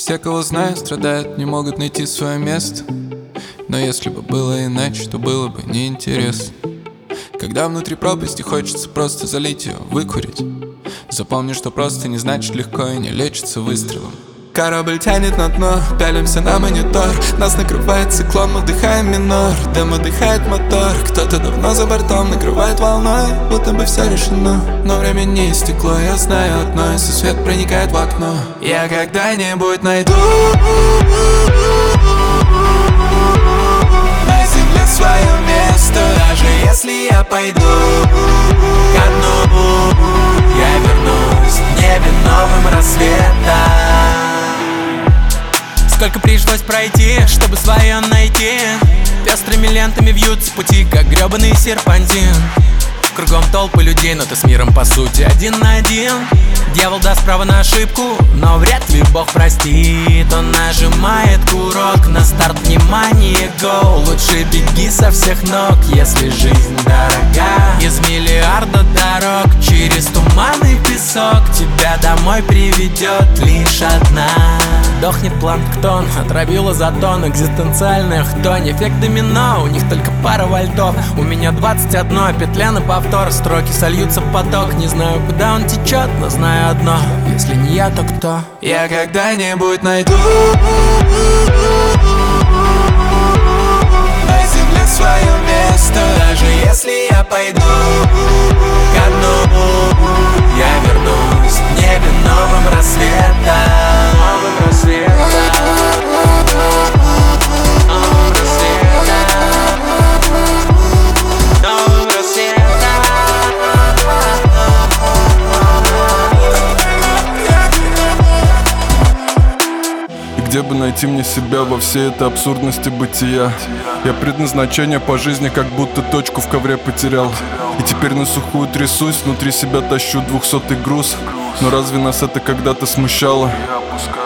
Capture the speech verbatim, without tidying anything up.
Все, кого знаю, страдают, не могут найти свое место. Но если бы было иначе, то было бы неинтересно. Когда внутри пропасти хочется просто залить ее, выкурить. Запомни, что просто не значит легко и не лечится выстрелом. Корабль тянет на дно, пялимся на монитор. Нас накрывает циклон, мы вдыхаем минор. Дым выдыхает мотор, кто-то давно за бортом накрывает волной, будто бы все решено. Но время не истекло, я знаю одно, если свет проникает в окно. Я когда-нибудь найду на земле свое место. Даже если я пойду ко дну, я вернусь в небе новым рассветом. Сколько пришлось пройти, чтобы свое найти. Пестрыми лентами вьются пути, как гребаный серпантин. Кругом толпы людей, но ты с миром по сути один на один. Дьявол даст право на ошибку, но вряд ли Бог простит. Он нажимает курок на старт, внимание, гоу. Лучше беги со всех ног, если жизнь дорога. Из миллиарда дорог через туманный песок тебя домой приведет лишь одна. Дохнет планктон, отравила затон, экзистенциальная хтонь. Эффект домино, у них только пара вольтов. У меня двадцать одно, петля на повтор. Строки сольются в поток, не знаю, куда он течет, но знаю одно: если не я, то кто? Я когда-нибудь найду на земле свое место. Даже если я пойду ко дну, я вернусь в небе новым рассветом. новым рассветом. Где бы найти мне себя во всей этой абсурдности бытия? Я предназначение по жизни как будто точку в ковре потерял. И теперь на сухую трясусь, внутри себя тащу двухсотый груз. Но разве нас это когда-то смущало?